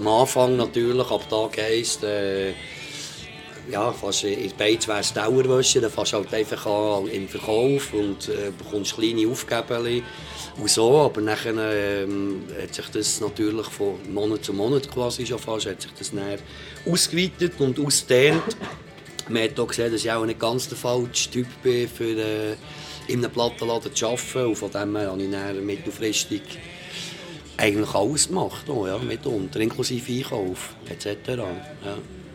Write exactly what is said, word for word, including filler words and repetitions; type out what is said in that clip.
am Anfang natürlich, ab Tag eins, äh, ja, fast in Beiz wär's Dauerwäsche, dann fährst du halt einfach an im Verkauf und äh, bekommst kleine Aufgaben und so, aber nachher ähm, hat sich das natürlich von Monat zu Monat quasi schon fast, hat sich das dann ausgeweitet und ausgedehnt. Man hat auch gesehen, dass ich auch nicht ganz der falsche Typ bin, für äh, in einem Plattenladen zu arbeiten. Und von dem her habe ich dann mittelfristig eigentlich alles gemacht, oh, ja, mitunter, inklusive Einkauf et cetera. Ja.